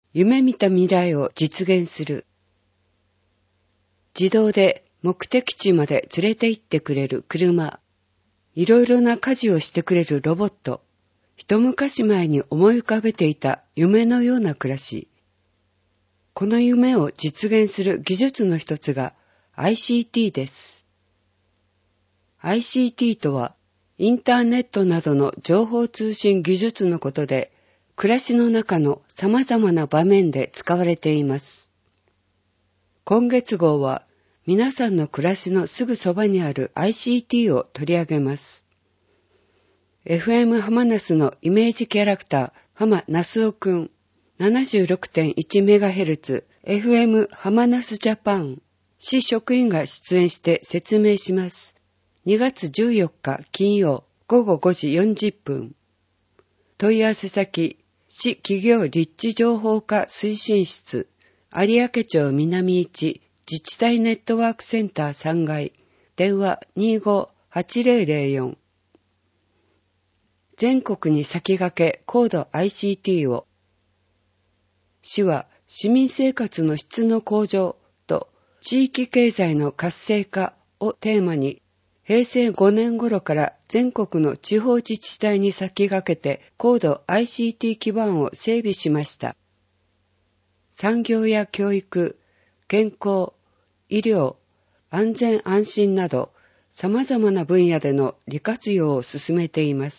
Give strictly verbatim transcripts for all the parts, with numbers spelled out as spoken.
夢見た未来を実現する。自動で目的地まで連れて行ってくれる車。いろいろな家事をしてくれるロボット。一昔前に思い浮かべていた夢のような暮らし。この夢を実現する技術の一つが アイシーティー です。アイシーティー とはインターネットなどの情報通信技術のことで、暮らしの中の様々な場面で使われています。今月号は皆さんの暮らしのすぐそばにある アイシーティー を取り上げます。エフエム ハマナスのイメージキャラクター、浜ナスオくん、ななじゅうろくてんいちメガヘルツ、エフエム ハマナスジャパン、市職員が出演して説明します。にがつじゅうよっか金曜ごごごじよんじゅっぷん。問い合わせ先、市企業立地情報化推進室、有明町南いち自治体ネットワークセンターさんがい、電話 にーごーはちぜろぜろよん。全国に先駆け高度 アイシーティー を。市は市民生活の質の向上と地域経済の活性化をテーマに、へいせいごねん頃から全国の地方自治体に先駆けて高度 アイシーティー 基盤を整備しました。産業や教育、健康、医療、安全安心など様々な分野での利活用を進めています。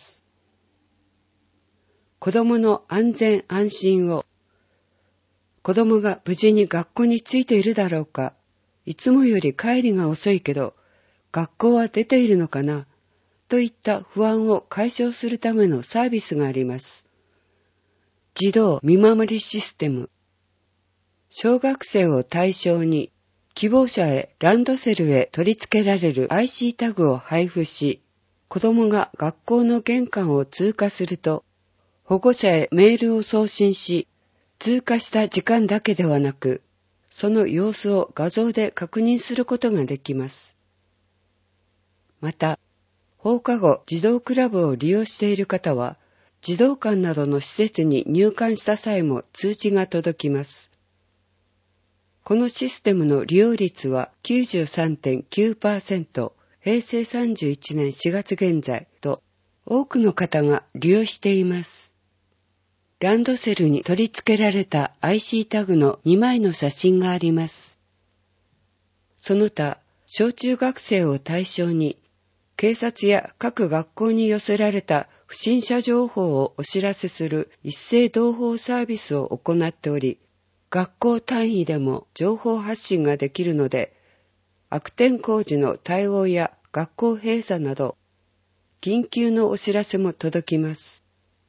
子どもの安全安心を。子どもが無事に学校に着いているだろうか。いつもより帰りが遅いけど、学校は出ているのかなといった不安を解消するためのサービスがあります。児童見守りシステム。小学生を対象に希望者へランドセルへ取り付けられる アイシー タグを配布し、子供が学校の玄関を通過すると、保護者へメールを送信し、通過した時間だけではなく、その様子を画像で確認することができます。また、放課後児童クラブを利用している方は、児童館などの施設に入館した際も通知が届きます。このシステムの利用率は きゅうじゅうさんてんきゅうパーセント、へいせいさんじゅういちねんしがつ現在と、多くの方が利用しています。ランドセルに取り付けられた アイシー タグのにまいの写真があります。その他、小中学生を対象に、警察や各学校に寄せられた不審者情報をお知らせする一斉同報サービスを行っており、学校単位でも情報発信ができるので、悪天候時の対応や学校閉鎖など、緊急のお知らせも届きます。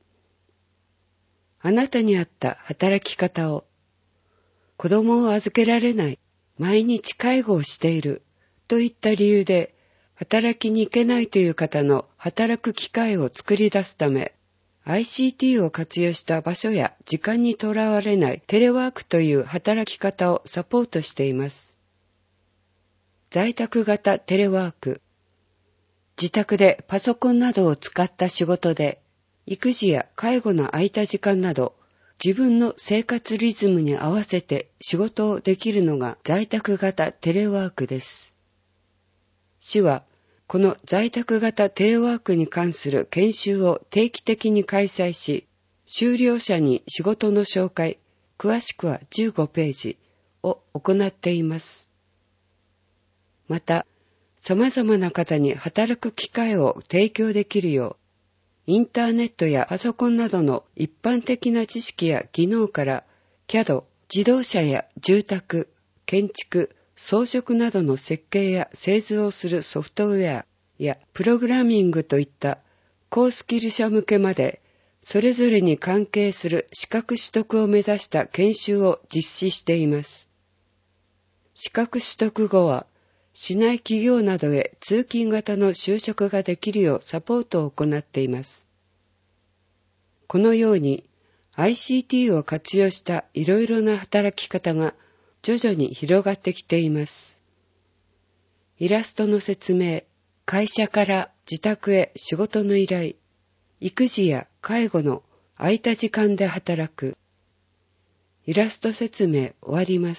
あなたに合った働き方を。子供を預けられない、毎日介護をしている、といった理由で、働きに行けないという方の働く機会を作り出すため、アイシーティー を活用した場所や時間にとらわれないテレワークという働き方をサポートしています。在宅型テレワーク。自宅でパソコンなどを使った仕事で、育児や介護の空いた時間など、自分の生活リズムに合わせて仕事をできるのが在宅型テレワークです。市は、この在宅型テレワークに関する研修を定期的に開催し、修了者に仕事の紹介、詳しくはじゅうごページを行っています。また、様々な方に働く機会を提供できるよう、インターネットやパソコンなどの一般的な知識や技能から キャド、自動車や住宅、建築、装飾などの設計や製図をするソフトウェアやプログラミングといった高スキル者向けまでそれぞれに関係する資格取得を目指した研修を実施しています。資格取得後は市内企業などへ通勤型の就職ができるようサポートを行っています。このように アイシーティー を活用したいろいろな働き方が徐々に広がってきています。イラストの説明、会社から自宅へ仕事の依頼、育児や介護の空いた時間で働く、 イラスト説明終わります。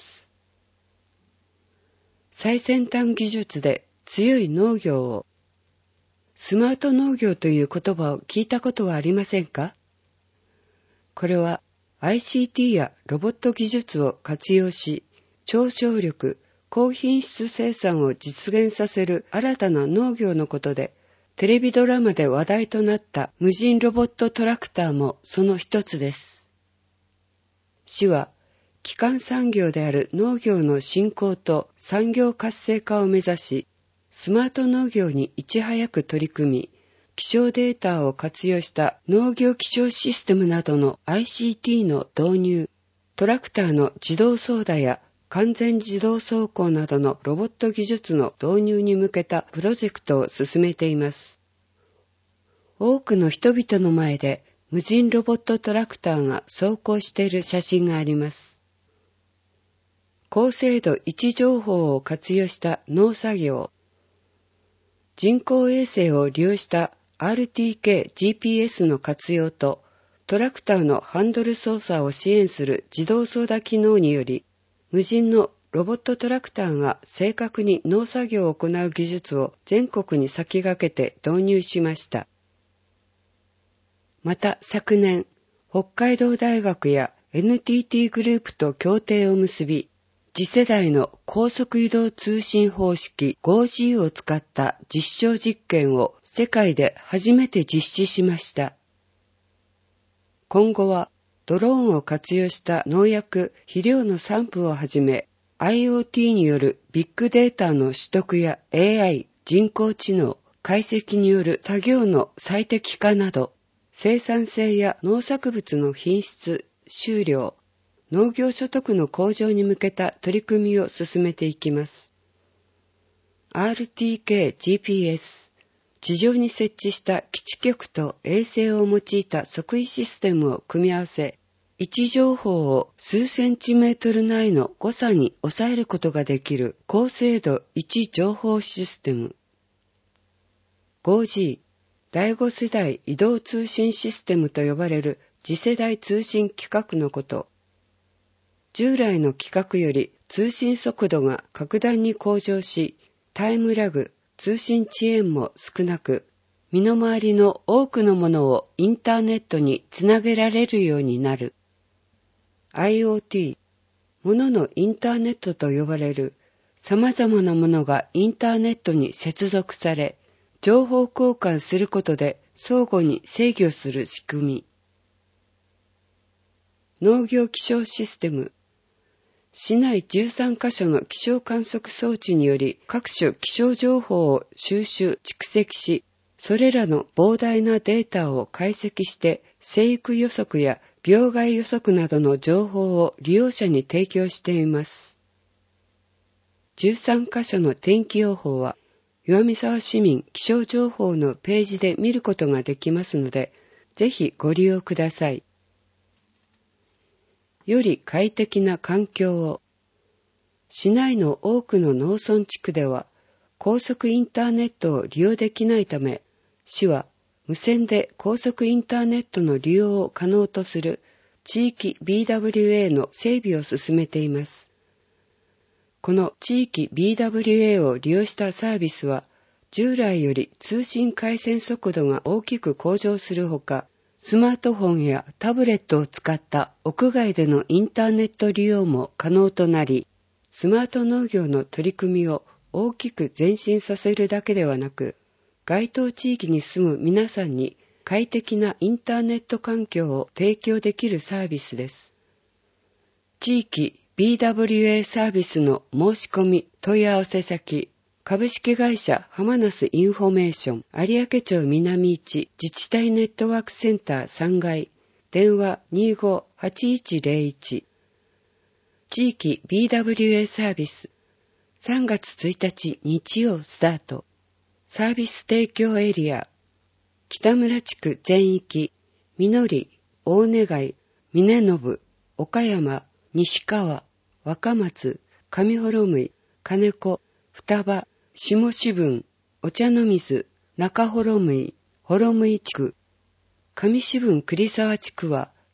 最先端技術で強い農業を。スマート農業という言葉を聞いたことはありませんか？これは アイシーティー やロボット技術を活用し、超省力、高品質生産を実現させる新たな農業のことで、テレビドラマで話題となった無人ロボットトラクターもその一つです。市は、基幹産業である農業の振興と産業活性化を目指し、スマート農業にいち早く取り組み、気象データを活用した農業気象システムなどの アイシーティー の導入、トラクターの自動操舵や完全自動走行などのロボット技術の導入に向けたプロジェクトを進めています。多くの人々の前で無人ロボットトラクターが走行している写真があります。高精度位置情報を活用した農作業、人工衛星を利用した アールティーケージーピーエス の活用とトラクターのハンドル操作を支援する自動操舵機能により、無人のロボットトラクターが正確に農作業を行う技術を全国に先駆けて導入しました。また昨年、北海道大学や エヌティーティー グループと協定を結び、次世代の高速移動通信方式 ファイブジー を使った実証実験を世界で初めて実施しました。今後はドローンを活用した農薬・肥料の散布をはじめ、アイオーティー によるビッグデータの取得や エーアイ、人工知能、解析による作業の最適化など、生産性や農作物の品質、収量、農業所得の向上に向けた取り組みを進めていきます。アールティーケージーピーエス、地上に設置した基地局と衛星を用いた測位システムを組み合わせ、位置情報を数センチメートル内の誤差に抑えることができる高精度位置情報システム。ファイブジー、だいご世代移動通信システムと呼ばれる次世代通信規格のこと。従来の規格より通信速度が格段に向上し、タイムラグ、通信遅延も少なく、身の回りの多くのものをインターネットにつなげられるようになる。アイオーティー、もののインターネットと呼ばれる様々なものがインターネットに接続され、情報交換することで相互に制御する仕組み。農業気象システム。市内じゅうさんカ所の気象観測装置により各種気象情報を収集・蓄積し、それらの膨大なデータを解析して生育予測や病害予測などの情報を利用者に提供しています。じゅうさんカ所の天気予報は岩見沢市民気象情報のページで見ることができますので、ぜひご利用ください。より快適な環境を。市内の多くの農村地区では高速インターネットを利用できないため、市は無線で高速インターネットの利用を可能とする地域 ビーダブリューエー の整備を進めています。この地域 ビーダブリューエー を利用したサービスは、従来より通信回線速度が大きく向上するほか、スマートフォンやタブレットを使った屋外でのインターネット利用も可能となり、スマート農業の取り組みを大きく前進させるだけではなく、該当地域に住む皆さんに快適なインターネット環境を提供できるサービスです。地域 ビーダブリューエー サービスの申し込み問い合わせ先、株式会社浜那須インフォメーション有明町南いち自治体ネットワークセンターさん階、電話 にじゅうご はちいちゼロいち。地域 ビーダブリューエー サービスさんがつついたち日曜スタート。サービス提供エリア北村地区全域、みのり、大根貝、峰信、岡山、西川、若松、上幌向、金子、双葉、下志分、お茶の水、中幌向、幌向地区。上志分栗沢地区は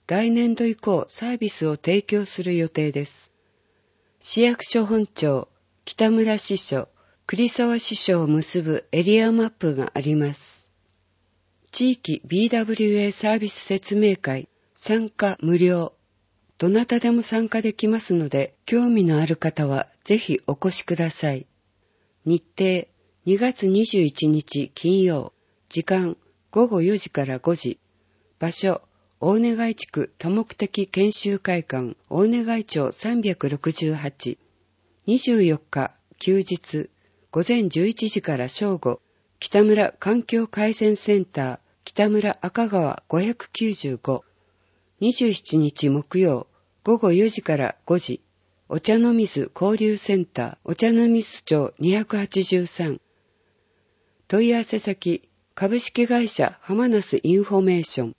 来年度以降サービスを提供する予定です。市役所本庁、北村支所、栗沢支所を結ぶエリアマップがあります。地域 ビーダブリューエー サービス説明会、参加無料。どなたでも参加できますので、興味のある方はぜひお越しください。日程、にがつにじゅういちにち金曜、時間ごごよじからごじ、場所、大根貝地区多目的研修会館、大根貝町さんびゃくろくじゅうはち、にじゅうよっか休日、ごぜんじゅういちじから正午、北村環境改善センター、北村赤川ごひゃくきゅうじゅうご、にじゅうしちにち木曜、ごごよじからごじ、お茶の水交流センター、お茶の水町にひゃくはちじゅうさん、問い合わせ先、株式会社浜那須インフォメーション。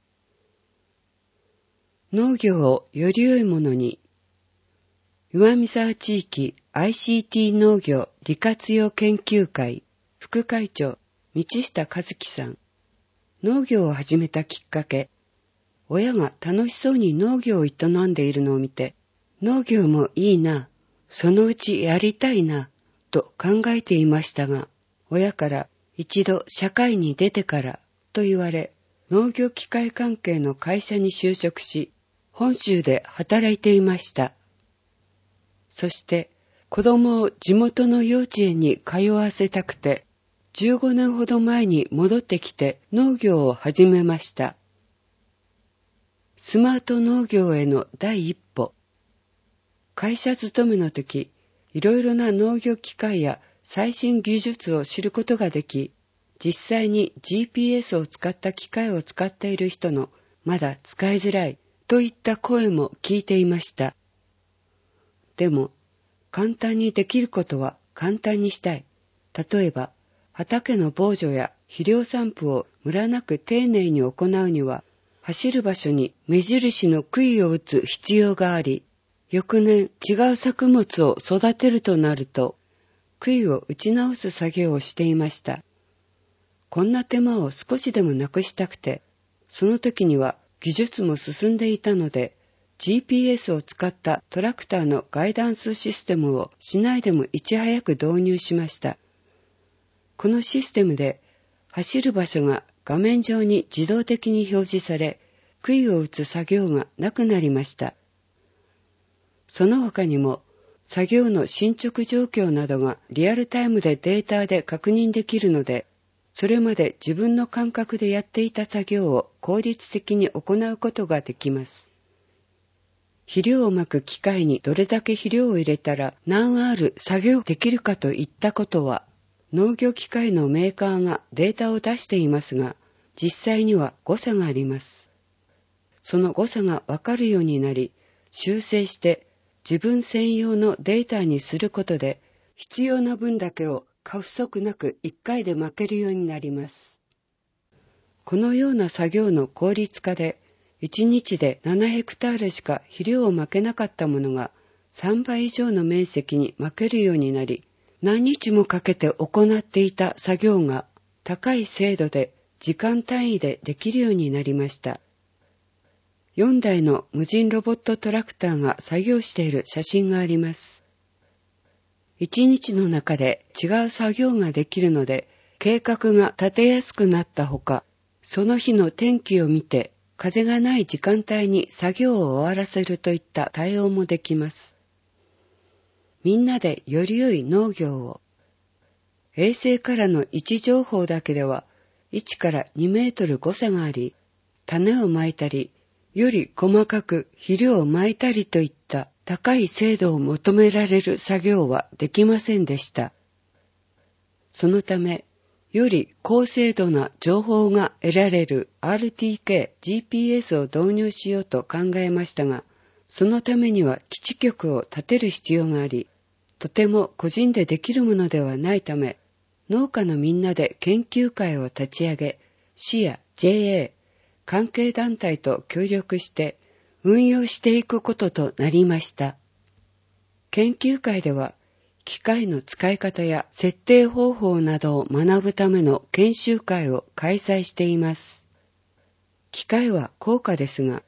農業をより良いものに。岩見沢地域 アイシーティー 農業利活用研究会副会長道下和樹さん。農業を始めたきっかけ、親が楽しそうに農業を営んでいるのを見て、農業もいいな、そのうちやりたいな、と考えていましたが、親から一度社会に出てからと言われ、農業機械関係の会社に就職し、本州で働いていました。そして子供を地元の幼稚園に通わせたくて、じゅうごねんほど前に戻ってきて農業を始めました。スマート農業への第一歩。会社勤めの時、いろいろな農業機械や最新技術を知ることができ、実際に ジーピーエス を使った機械を使っている人のまだ使いづらいといった声も聞いていました。でも、簡単にできることは簡単にしたい。例えば、畑の防除や肥料散布をムラなく丁寧に行うには、走る場所に目印の杭を打つ必要があり、翌年違う作物を育てるとなると、杭を打ち直す作業をしていました。こんな手間を少しでもなくしたくて、その時には技術も進んでいたので、ジーピーエス を使ったトラクターのガイダンスシステムを市内でもいち早く導入しました。このシステムで走る場所が画面上に自動的に表示され、杭を打つ作業がなくなりました。その他にも、作業の進捗状況などがリアルタイムでデータで確認できるので、それまで自分の感覚でやっていた作業を効率的に行うことができます。肥料をまく機械にどれだけ肥料を入れたら何アール作業できるかといったことは、農業機械のメーカーがデータを出していますが、実際には誤差があります。その誤差がわかるようになり、修正して自分専用のデータにすることで、必要な分だけを過不足なくいっかいでまけるようになります。このような作業の効率化で、いちにちでななヘクタールしか肥料をまけなかったものがさんばい以上の面積にまけるようになり、何日もかけて行っていた作業が高い精度で時間単位でできるようになりました。よんだいの無人ロボットトラクターが作業している写真があります。いちにちの中で違う作業ができるので、計画が立てやすくなったほか、その日の天気を見て、風がない時間帯に作業を終わらせるといった対応もできます。みんなでより良い農業を。衛星からの位置情報だけでは、いちからにメートル誤差があり、種をまいたり、より細かく肥料をまいたりといった高い精度を求められる作業はできませんでした。そのため、より高精度な情報が得られる アールティーケー、ジーピーエス を導入しようと考えましたが、そのためには基地局を建てる必要があり、とても個人でできるものではないため、農家のみんなで研究会を立ち上げ、市や ジェーエー、関係団体と協力して運用していくこととなりました。研究会では、機械の使い方や設定方法などを学ぶための研修会を開催しています。機械は高価ですが、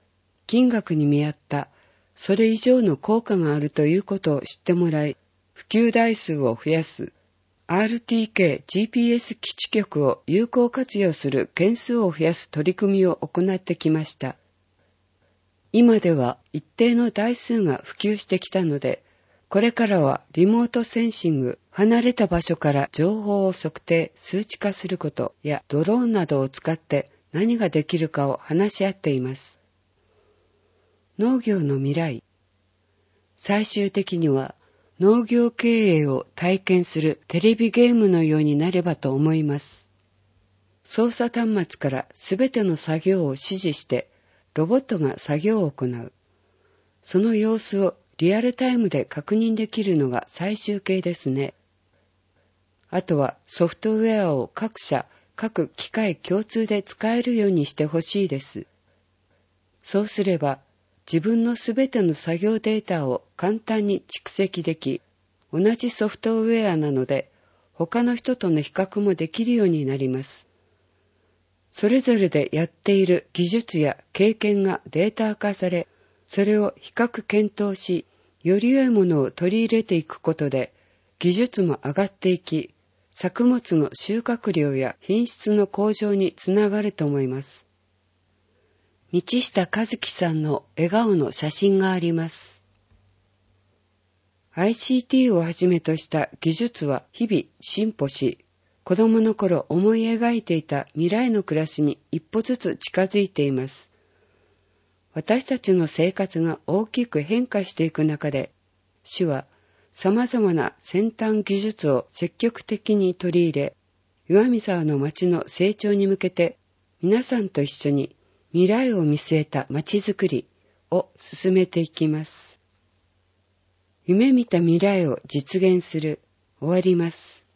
金額に見合ったそれ以上の効果があるということを知ってもらい、普及台数を増やす、アールティーケージーピーエス 基地局を有効活用する件数を増やす取り組みを行ってきました。今では一定の台数が普及してきたので、これからはリモートセンシング、離れた場所から情報を測定、数値化することやドローンなどを使って何ができるかを話し合っています。農業の未来。最終的には農業経営を体験するテレビゲームのようになればと思います。操作端末からすべての作業を指示してロボットが作業を行う。その様子をリアルタイムで確認できるのが最終形ですね。あとはソフトウェアを各社、各機械共通で使えるようにしてほしいです。そうすれば自分のすべての作業データを簡単に蓄積でき、同じソフトウェアなので他の人との比較もできるようになります。それぞれでやっている技術や経験がデータ化され、それを比較検討し、より良いものを取り入れていくことで、技術も上がっていき、作物の収穫量や品質の向上につながると思います。道下和樹さんの笑顔の写真があります。アイシーティー をはじめとした技術は日々進歩し、子供の頃思い描いていた未来の暮らしに一歩ずつ近づいています。私たちの生活が大きく変化していく中で、主は様々な先端技術を積極的に取り入れ、岩見沢の町の成長に向けて皆さんと一緒に未来を見据えた町づくりを進めていきます。夢見た未来を実現する。終わります。